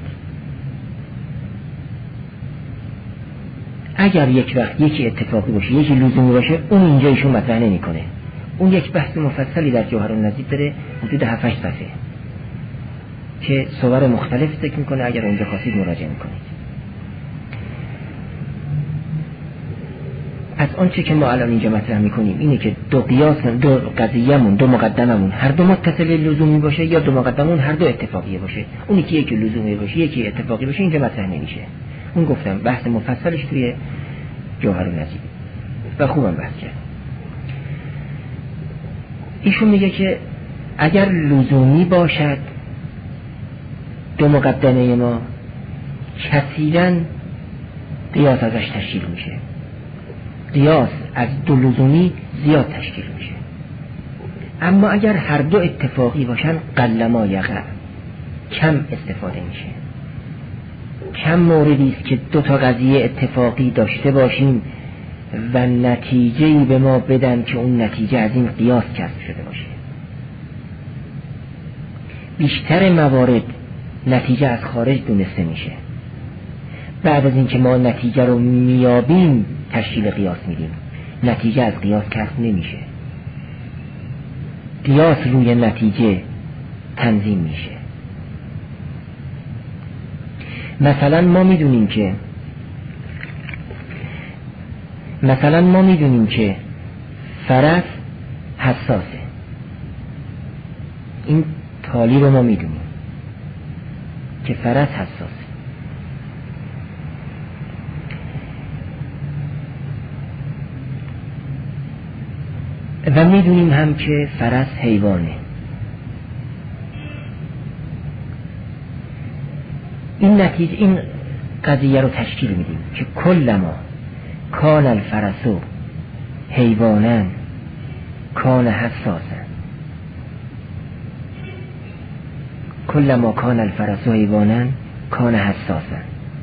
اگر یک وقت یکی اتفاقی باشه یکی لزومی باشه، اون اینجا ایشون مطرح نمیکنه. اون یک بحث مفصلی در جوهرالنظیر داره، حدود 7-8 صفحه که صور مختلف ذکر میکنه. اگر اونجا خواستید مراجعه میکنید. از آنچه که ما الان اینجا مطرح میکنیم اینه که 2 قیاس، 2 قضیه‌مون، 2 مقدممون هر 2 متصل لزومی باشه، یا 2 مقدممون هر 2 اتفاقی باشه. اونی که یکی لزومی باشه یکی اتفاقی باشه اینجا مطرح نمیشه. اون گفتم بحث مفصلش توی جوهرالنظیر و خوبم بحث کرد. ایشون میگه که اگر لزومی باشد 2 مقدمه ما، کثیراً قیاس ازش تشکیل میشه. قیاس از 2 لزومی زیاد تشکیل میشه. اما اگر هر 2 اتفاقی باشن قل ما یقع، کم استفاده میشه. کم موردی است که 2 تا قضیه اتفاقی داشته باشیم و نتیجه‌ای به ما بدن که اون نتیجه از این قیاس کسب شده باشه. بیشتر موارد نتیجه از خارج دونسته میشه. بعد از اینکه ما نتیجه رو میابیم تشکیل قیاس میدیم. نتیجه از قیاس کسب نمیشه. قیاس روی نتیجه تنظیم میشه. مثلا ما میدونیم که فرس حساسه. این تالی رو ما میدونیم که فرس حساسه. و میدونیم هم که فرس حیوانه. این نتیجه، این قضیه رو تشکیل میدیم که کلما کان الفرس حیوانا کان حساسا. کلما کان الفرس حیوانا کان حساسا.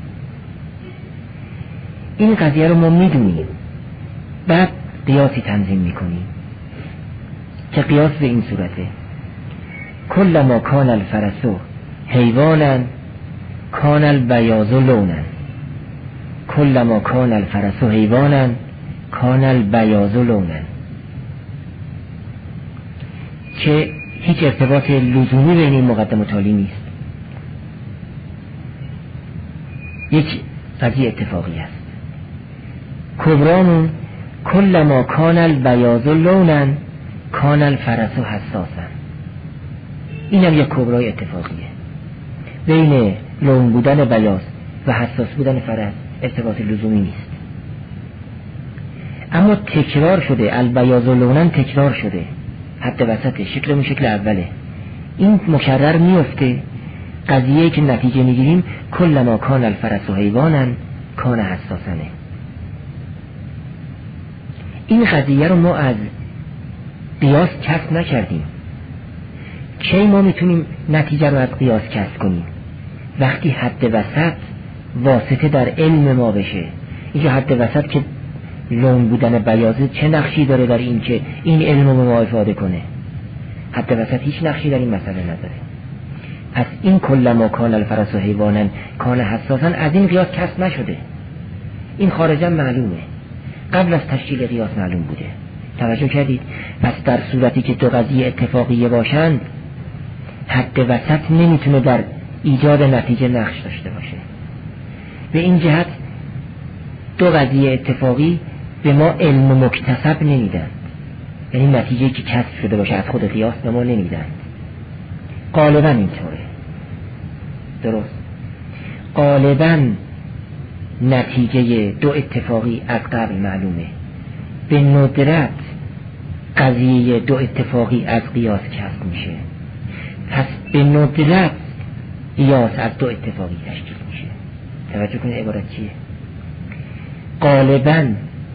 این قضیه رو ما میدونیم، بعد قیاسی تنظیم میکنیم که قیاس به این صورته: کلما کان الفرس حیوانا کان البیاض لونا. کلما کان الفرس حیوانا کان البیاض لونا. که هیچ ارتباط لزومی بین این مقدم و تالی نیست. یک قضیه اتفاقی است. کبرامون کلما کان البیاض لونا کان الفرس حساسا. این هم یک کبرای اتفاقیه. بین لون بودن بیاض و حساس بودن فرس ارتباط لزومی نیست. اما تکرار شده، البیاض لونا تکرار شده، حد وسط، شکل شکل اوله. این مکرر میفته. قضیه‌ای که نتیجه میگیریم کلما کان الفرس حیوانا کان حساسنه. این قضیه رو ما از قیاس کسب نکردیم. کی ما میتونیم نتیجه رو از قیاس کسب کنیم؟ وقتی حد وسط واسطه در علم ما بشه. اینجا حد وسط که لون بودن بیاضه چه نقشی داره در این که این علم رو به ما افاده کنه؟ حد وسط هیچ نقشی در این مسئله نداره. پس این کلما کان الفرس حیوانا کان حساسا از این قیاس کسب نشده. این خارجا معلومه، قبل از تشکیل قیاس معلوم بوده. توجه کردید؟ پس در صورتی که 2 قضیه اتفاقیه باشن، حد وسط نمیتونه در ایجاد نتیجه نقش داشته باشه. به این جهت 2 قضیه اتفاقی به ما علم مکتسب نمیدن، یعنی نتیجه که کسب شده باشه از خود قیاس به ما نمیدن. غالبا اینطوره. درست. غالبا نتیجه دو اتفاقی از قبل معلومه، به ندرت قضیه دو اتفاقی از قیاس کسب میشه، پس به ندرت قیاس از دو اتفاقی تشکیل میشه. توجه کنید عبارت چیه؟ غالبا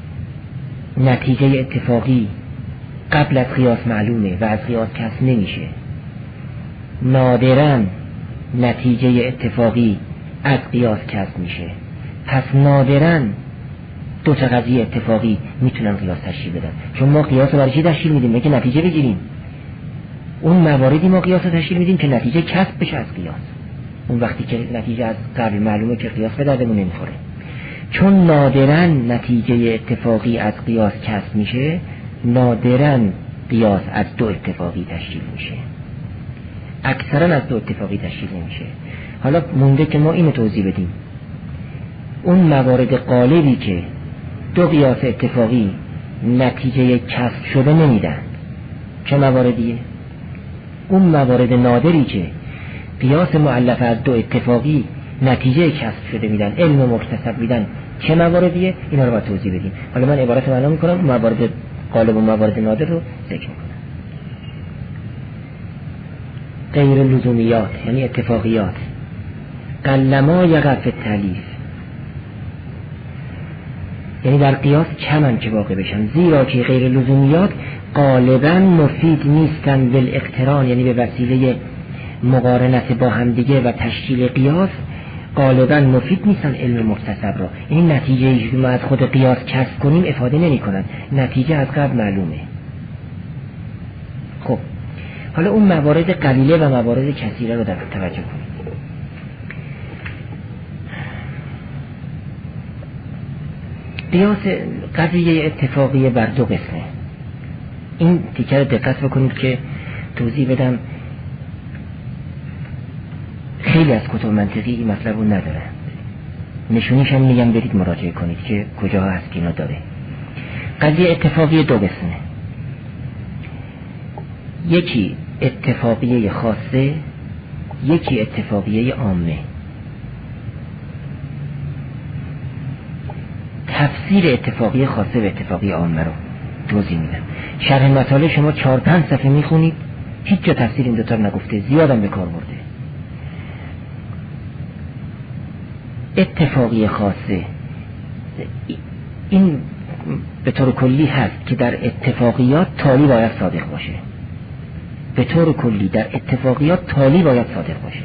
نتیجه اتفاقی قبل از قیاس معلومه و از قیاس کسب نمیشه. نادراً نتیجه اتفاقی از قیاس کسب میشه، پس نادراً دو تا قضیه اتفاقی میتونن قیاس تشکیل بدن. چون ما قیاس رو برای چی تشکیل میدیم؟ میگه نتیجه بگیریم. اون مواردی ما قیاس رو تشکیل میدیم که نتیجه کسب بشه از قیاس. اون وقتی که نتیجه از قبل معلومه که قیاس به دردمون نمیخوره. چون نادراً نتیجه اتفاقی از قیاس کسب میشه، نادراً قیاس از دو اتفاقی تشکیل میشه، اکثراً از دو اتفاقی تشکیل نمیشه. حالا مونده که ما اینو توضیح بدیم. اون موارد غالبی که دو قیاس اتفاقی نتیجه کسب شده نمیدن، چه مواردیه؟ اون موارد نادری که قیاس مؤلفه از دو اتفاقی نتیجه کسب شده میدن، علم مکتسب میدن، چه مواردیه؟ اینا رو باید توضیح بدیم. حالا من عبارت معنا میکنم، موارد غالب و موارد نادر رو ذکر میکنم. غیر لزومیات یعنی اتفاقیات، قلما یقع فی التألیف، یعنی در قیاس کمن که واقع بشن، زیرا که غیر لزومیات غالبا مفید نیستن بالاقتران، یعنی به وسیله مقارنت با همدیگه و تشکیل قیاس غالبا مفید نیستن علم مکتسب را. این نتیجه که ما از خود قیاس کسب کنیم افاده نمی کنن، نتیجه از قبل معلومه. خب حالا اون موارد قلیله و موارد کثیره رو در توجه کنید. قیاس قضیه اتفاقی بر دو قسمه. این تیکه رو دقت بکنید که توضیح بدم. خیلی از کتب منطقی این مطلب رو نداره، نشونیش هم میگم برید مراجعه کنید که کجا هست که اینو داره. قضیه اتفاقی دو قسمه، یکی اتفاقیه خاصه، یکی اتفاقیه عامه. تفسیر اتفاقی خاصه و اتفاقی عامه رو توضیح میدم. شرح مطالب شما 4-5 صفحه میخونید، هیچ جا تفسیر این دوتا نگفته، زیادم به کار برده. اتفاقی خاصه این به طور کلی هست که در اتفاقیات تالی باید صادق باشه. به طور کلی در اتفاقیات تالی باید صادق باشه.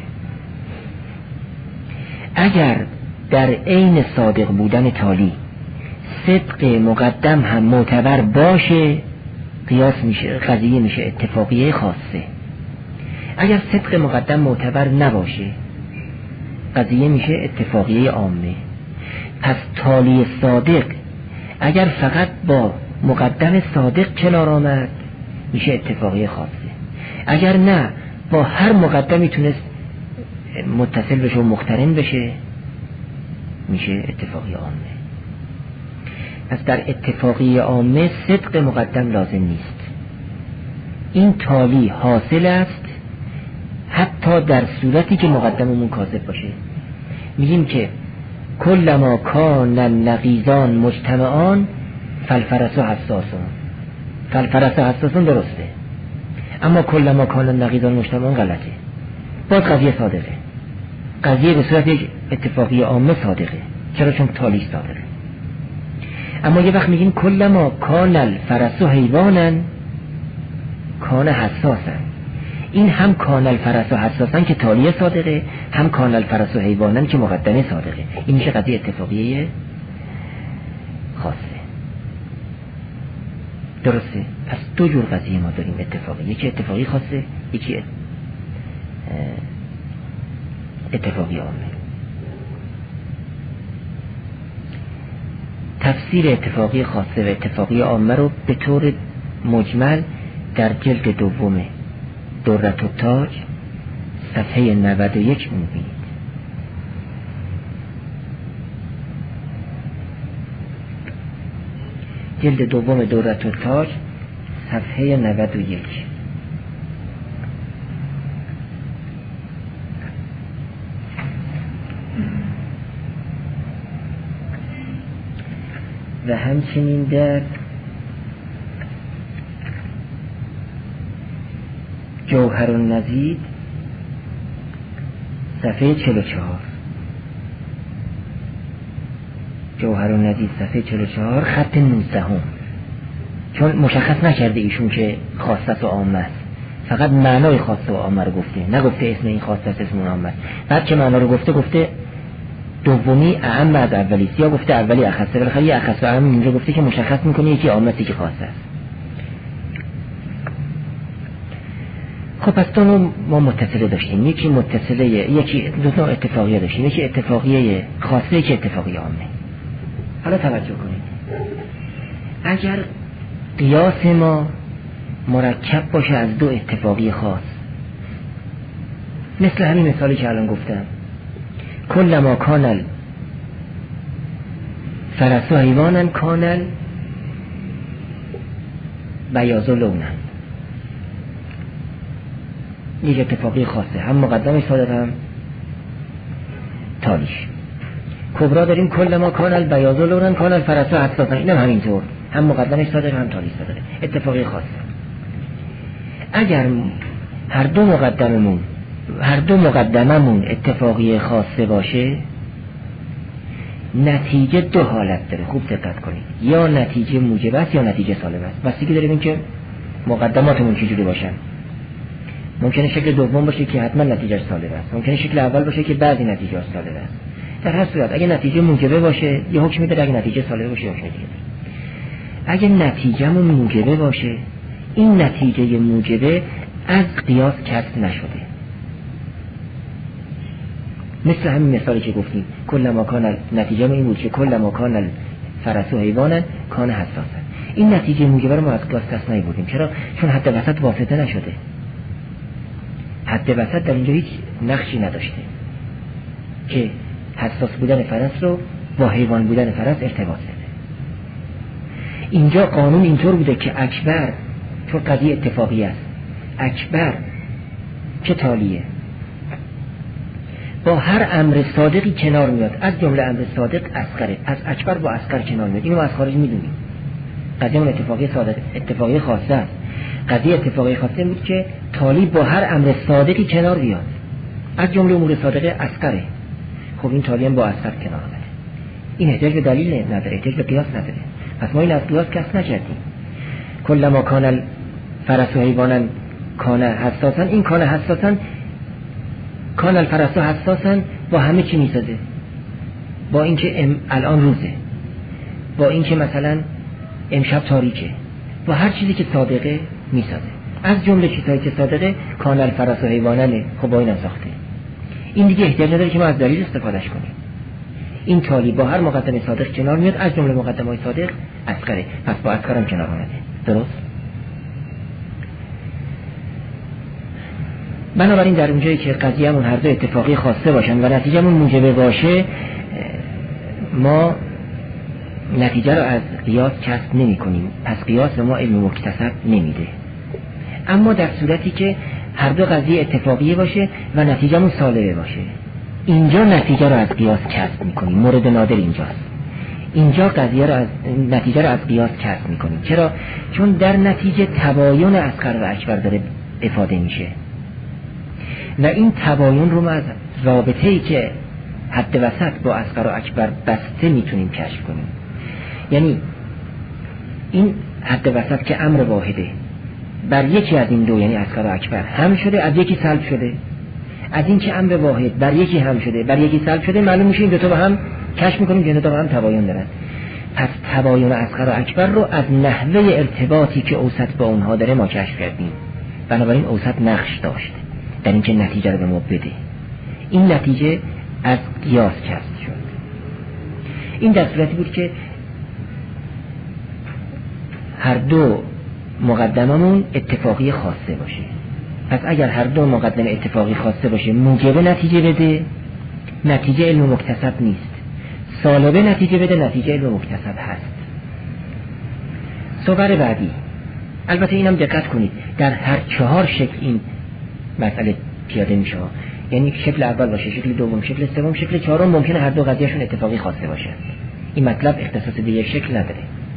اگر در عین صادق بودن تالی صدق مقدم هم معتبر باشه، قیاس میشه، قضیه میشه اتفاقیه خاصه. اگر صدق مقدم معتبر نباشه، قضیه میشه اتفاقیه عامه. پس تالی صادق اگر فقط با مقدم صادق کنار آمد میشه اتفاقیه خاصه، اگر نه با هر مقدمی تونست متصل بشه و مقترن بشه میشه اتفاقیه عامه. پس در اتفاقیه عامه صدق مقدم لازم نیست، این تالی حاصل است حتی در صورتی که مقدممون کاذب باشه. میگیم که کلما کان النقیضان مجتمعان فالفرس حساسون. فالفرس حساسون درسته، اما کلما کان النقیضان مجتمعان غلطه. باز قضیه صادقه، قضیه به صورت یک اتفاقی عامه صادقه. چرا؟ چون تالی صادقه. اما یه وقت میگیم کلما کان الفرس حیوانن کان حساسن. این هم کان الفرس حساسن که تالی صادقه، هم کان الفرس حیوانن که مقدمه صادقه. این میشه قضیه اتفاقیه خاصه. درسته؟ پس دو جور قضیه ما داریم اتفاقی، یکی اتفاقی خاصه، یکی اتفاقی عامه. تفسیر اتفاقی خاصه و اتفاقی عامه رو به طور مجمل در جلد دوم درة التاج صفحه 91 می‌بینید. جلد دوم درة التاج صفحه 91. و همچنین در جوهرالنضید صفحه 44. جوهرالنضید صفحه 44 خط 19. چون مشخص نکرده ایشون که خاصه و عامه است، فقط معنای خاصه و عامه رو گفته، نگفته اسم این خاصه است اسم اون عامه است. بعد که معنا رو گفته دومی اعم از اولی است، یا گفته اولی اخصه، بالاخره یه اخصه و اعم اینجا گفته که مشخص میکنه یکی عامه است یکی خاصه است. خب پس دو نوع ما متصله داشتیم، یکی متصله، یکی دو نوع اتفاقیه داشتیم، یکی اتفاقیه خاصه یکی اتفاقیه عامه. حالا توجه کنید، اگر قیاس ما مرکب باشه از دو اتفاقی خاص، مثل همین مثالی که الان گفتم، کلما کان الفرس حیوانا کان البیاض لونا، یک اتفاقی خاصه، هم مقدمش صادق هم تالیش. کبرا داریم کلما کان البیاض لونا کان الفرس حساسا، اینم همینطور، هم مقدمش صادق هم تالیش صادقه، اتفاقی خاصه. اگر هر دو مقدممون اتفاقی خاصه باشه، نتیجه دو حالت داره، خوب دقت کنید، یا نتیجه موجب است یا نتیجه سالب است. بستگی داره این که مقدماتمون چجوری باشن. ممکنه شکل دوم باشه که حتما نتیجه سالب است، ممکنه شکل اول باشه که بعضی نتیجه سالب است. در هر صورت اگه نتیجه موجبه باشه یه حکمی داره، اگه نتیجه سالب باشه حکم دیگه داره. اگه نتیجهمون موجبه باشه، این نتیجه موجبه از قیاس کسب نشده. مثل همین مثالی که گفتیم، کلما کان، نتیجه این بود که کلما کان الفرس حیوانا کان حساسا. این نتیجه موجبه رو ما از قیاس کسب نمی‌بردیم. چرا؟ چون حد وسط واسطه نشده. حد وسط در اینجا هیچ نقشی نداشته که حساس بودن فرس رو با حیوان بودن فرس ارتباط بده. اینجا قانون اینطور بوده که اکبر، چون قضیه اتفاقی است، اکبر که تالیه با هر امر صادقی کنار میاد، از جمله امر صادق اصغره، از اکبر با اصغر کنار میاد. اینو از خارج میدونیم. قضیه اون اتفاقی صادق، اتفاقی خاصه است. قضیه اتفاقی خاصه بود که تالی با هر امر صادقی کنار بیاد، از جمله امور صادقه اصغره. خب این تالی هم با اصغر کنار میاد. این احتیاج به دلیل نداره، احتیاج به قیاس نداره. پس ما این از قیاس کسب نکردیم. کلما کان الفرس حیوانا کان حساسا، این کان حساسا، کان الفرس حساسا با همه چی میسازه. با اینکه الان روزه، با اینکه مثلا امشب تاریکه، با هر چیزی که صادقه میسازه. از جمله چیزهایی که صادقه کان الفرس حیوانانه. خب با اینم ساخته. این دیگه احتیاج نداره که ما از دلیل استفادهش کنیم. این تالی با هر مقدمه صادق کنار میاد، از جمله مقدمه‌های صادق اصغره، پس با اصغر هم کنار اومده. درست؟ بنابراین در اونجایی که قضیه‌مون هر دو اتفاقی خاصه باشن و نتیجه‌مون موجبه باشه، ما نتیجه رو از قیاس کسب نمی‌کنیم. پس قیاس ما علم مکتسب نمیده. اما در صورتی که هر دو قضیه اتفاقی باشه و نتیجه‌مون سالبه باشه، اینجا نتیجه رو از قیاس کسب می‌کنیم. مورد نادر اینجاست. اینجا قضیه رو از نتیجه رو از قیاس کسب می‌کنیم. چرا؟ چون در نتیجه تباین اصغر و اکبر داره افاده میشه و این تباین رو ما از رابطه‌ای که حد وسط با اصغر و اکبر بسته میتونیم کشف کنیم. یعنی این حد وسط که امر واحده بر یکی از این دو، یعنی اصغر و اکبر هم شده، از یکی سلب شده. از این که امر واحد بر یکی هم شده، بر یکی سلب شده، معلوم میشه این دو تا با هم کشف میکنیم که این دو تا با هم تباین دارن. پس تباین اصغر و اکبر رو از نحوه ارتباطی که اوسط با اونها داره ما کشف کردیم. بنابراین اوسط نقش داشت در اینکه نتیجه رو به ما بده. این نتیجه از قیاس کسب شد. این در صورتی بود که هر دو مقدممون اتفاقی خاصه باشه. پس اگر هر دو مقدمه اتفاقی خاصه باشه، موجب نتیجه بده، نتیجه علم مکتسب نیست. سالبه نتیجه بده، نتیجه علم مکتسب هست. صور بعدی، البته اینم دقت کنید، در هر چهار شکل این مسئله پیاده میشه. یعنی شکل اول باشه، شکل دوم، شکل سوم، شکل چهارم ممکنه هر دو قضیهشون اتفاقی خاصه باشه. این مطلب اختصاص به یک شکل نداره.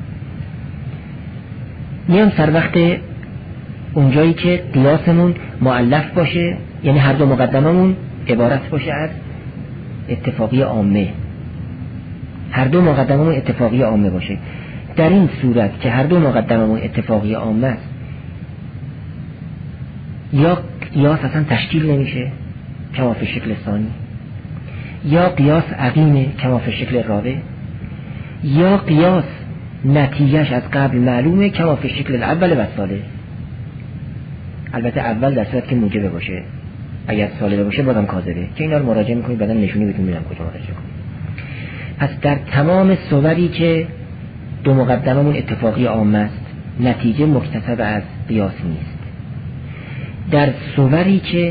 میام سر وقت اونجایی که قیاسمون مؤلف باشه، یعنی هر دو مقدممون عبارت باشه از اتفاقی عامه، هر دو مقدممون اتفاقی عامه باشه. در این صورت که هر دو مقدممون اتفاقی عامه است، یا قیاس اصلا تشکیل نمیشه کما فی شکل ثانی، یا قیاس عقیمه کما فی شکل رابع، یا قیاس نتیجهش از قبل معلومه کما فی شکل الاول و ثالث. البته اول در صورت که موجبه باشه، اگر ثالثه باشه بازم کاذبه، که اینا رو مراجعه میکنید بعدن نشونی بهتون میدم کجا مراجعه کنید. پس در تمام صوری که دو مقدممون اتفاقی عامه است، نتیجه مکتسب از قیاس نیست. در صوری که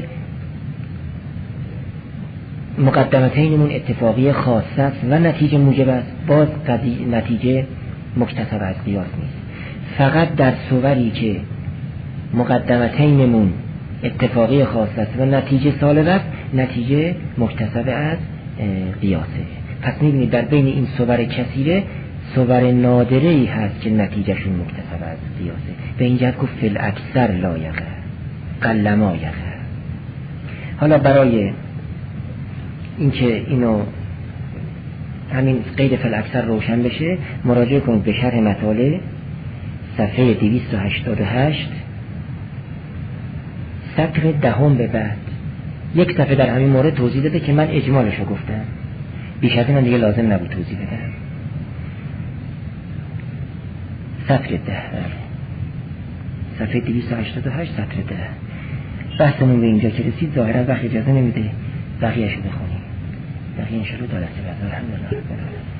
مقدمتینمون اتفاقی خاصه است و نتیجه موجب است، باز نتیجه مکتسب از قیاس نیست. فقط در صوری که مقدمتینمون اتفاقی خاصه است و نتیجه سالب است، نتیجه مکتسب از قیاسه. پس می‌بینید در بین این صور کثیره صور نادره‌ای هست که نتیجهشون مکتسب از قیاسه. به این جهت گفت فی الاکثر لا یقع قل ما یقع. حالا برای اینکه اینو همین قید فی الاکثر روشن بشه، مراجعه کنید به شرح مطالع صفحه 288 سطر 10 به بعد. یک صفحه در همین مورد توضیح داده که من اجمالشو گفتم، بیش از این دیگه لازم نبود توضیح بدم. سطر 10 صفحه 288 سطر 10. بحثمون به اینجا که رسید ظاهرا وقت اجازه نمیده بقیه‌شو بخونیم. بقیه انشاءالله در درس بعد. الحمدلله.